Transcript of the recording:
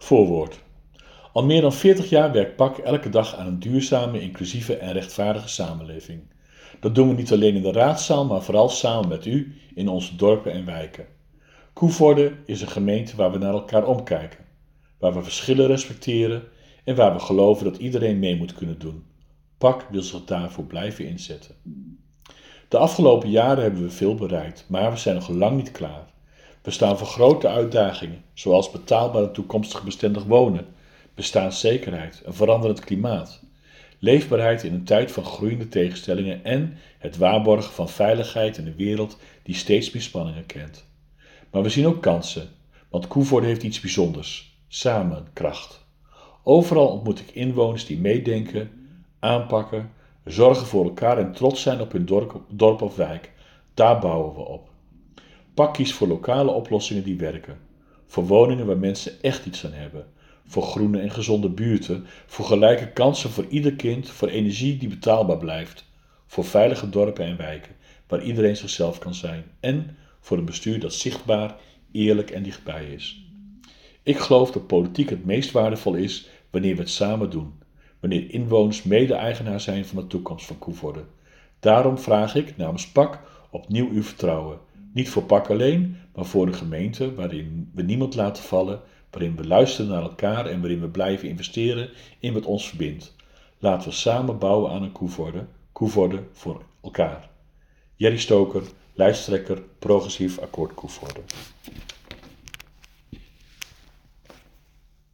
Voorwoord. Al meer dan 40 jaar werkt PAK elke dag aan een duurzame, inclusieve en rechtvaardige samenleving. Dat doen we niet alleen in de raadzaal, maar vooral samen met u in onze dorpen en wijken. Koevoorde is een gemeente waar we naar elkaar omkijken, waar we verschillen respecteren en waar we geloven dat iedereen mee moet kunnen doen. PAK wil zich daarvoor blijven inzetten. De afgelopen jaren hebben we veel bereikt, maar we zijn nog lang niet klaar. We staan voor grote uitdagingen, zoals betaalbaar en toekomstig bestendig wonen, bestaanszekerheid, een veranderend klimaat, leefbaarheid in een tijd van groeiende tegenstellingen en het waarborgen van veiligheid in een wereld die steeds meer spanningen kent. Maar we zien ook kansen, want Koevoorde heeft iets bijzonders: samen kracht. Overal ontmoet ik inwoners die meedenken, aanpakken, zorgen voor elkaar en trots zijn op hun dorp of wijk. Daar bouwen we op. PAK kiest voor lokale oplossingen die werken. Voor woningen waar mensen echt iets aan hebben. Voor groene en gezonde buurten. Voor gelijke kansen voor ieder kind. Voor energie die betaalbaar blijft. Voor veilige dorpen en wijken waar iedereen zichzelf kan zijn. En voor een bestuur dat zichtbaar, eerlijk en dichtbij is. Ik geloof dat politiek het meest waardevol is wanneer we het samen doen. Wanneer inwoners mede-eigenaar zijn van de toekomst van Koevoorde. Daarom vraag ik namens PAK opnieuw uw vertrouwen. Niet voor PAK alleen, maar voor een gemeente waarin we niemand laten vallen, waarin we luisteren naar elkaar en waarin we blijven investeren in wat ons verbindt. Laten we samen bouwen aan een Koevoorde. Koevoorde voor elkaar. Jerry Stoker, lijsttrekker Progressief Akkoord Koevoorde.